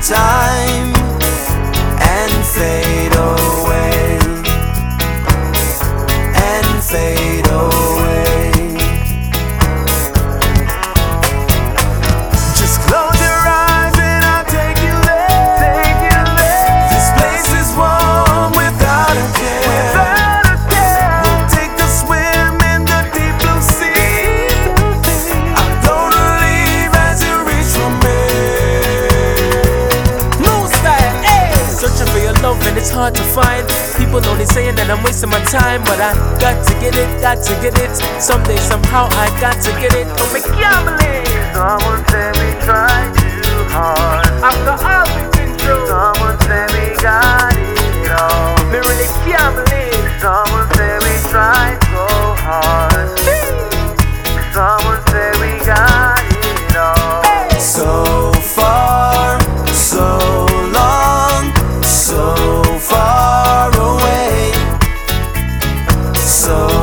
time and fade away, and fade away. Just close your eyes and I'll take you there. This place is warm without a care. We'll take a swim in the deep blue sea. I'm gonna leave as you reach for me. New style, hey. Searching for your love and it's hard to find. People only saying that I'm wasting my time, but I got to get it, got to get it. Someday, somehow, I got to get it. Don't make gambling. Someone said we tried too hard. After all we've been through, Someone said we got it all. me really can't believe. Someone said we tried so hard. Someone said we got it all. So far, so long, so far away. So